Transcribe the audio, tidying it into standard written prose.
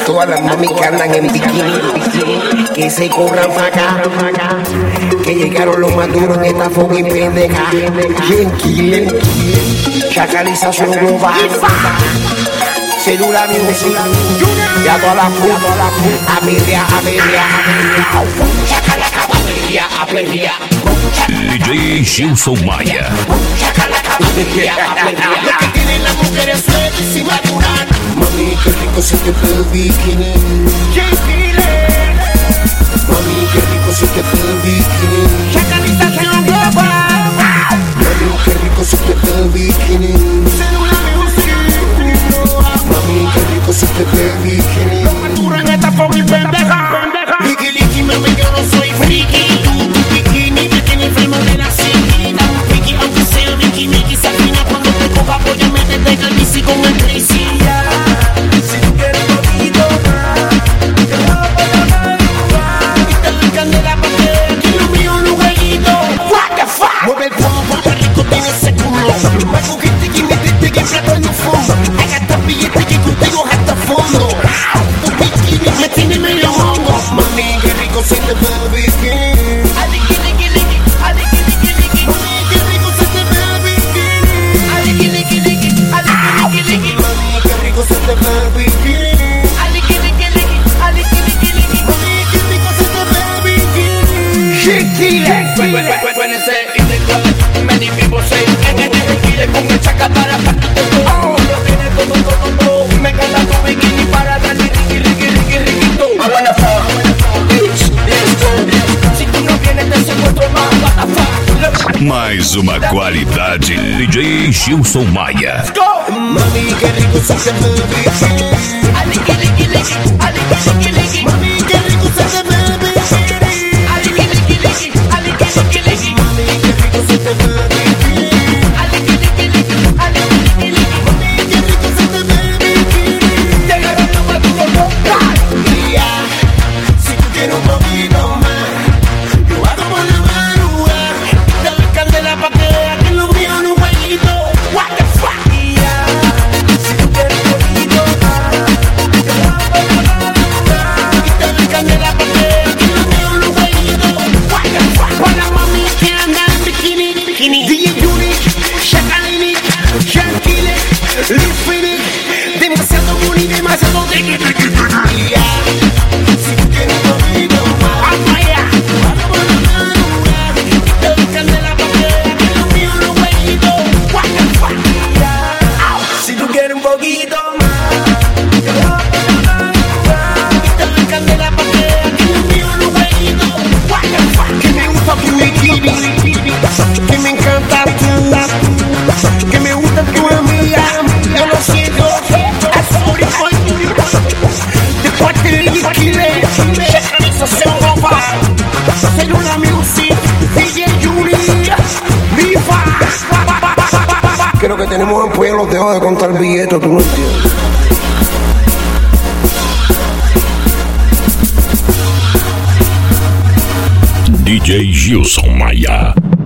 Todas las mami que andan en bikini, que se corran para acá, que llegaron los más duros en esta fucking pendeja. Yankee, chacalización global, Célula Music, ya toda la puta, a media, chacalaca, a media. DJ Gilson Maia. Lo que tienen las mujeres es sin madurar. Mami, qué rico se te ve el bikini. Mami, qué rico se te ve el bikini. Chacalización global. Mami, qué rico se te ve el bikini. Célula Music. Mami, qué rico se te ve el bikini. No maduran esta fucking pendeja. Liki, mami, yo no soy friki. Bikini enfermo de la psiquita. Friki, aunque sea Mickey, se afina cuando te coja. Apóyame desde el bici con el Tracy. Si tú quieres un poquito más, te lo voy a madrugar. Y te doy candela pa' que aquí lo mío no jueguito. What the fuck? Mueve el pomo, qué rico tiene ese culo. Me cogiste y me diste que plato en el fondo. Haga billetes que contigo hasta fondo. Tu bikini me tiene medio hongo. Mami, qué rico se te ve el bikini. Many people say con el chacatara pa' tu todo. Lo tiene todo. Me encanta tu bikini para darle riquito. I wanna fuck, bitch, let's go. Si tú no vienes te secuestro más, what the fuck. Mais uma qualidade. DJ Gilson Maia. Let's go. Mami, qué rico se te ve el bikini. Mami, qué rico se te ve el bikini. Mami, qué rico se te ve el bikini. Que me encanta tú, que me gusta tu amiga. Yo lo siento, después te liquide. Chacalización global, Célula Music, DJ Yuri, Viva. Creo que tenemos en pueblo, dejo de contar billetes, tú no entiendes. DJ Gilson Maia.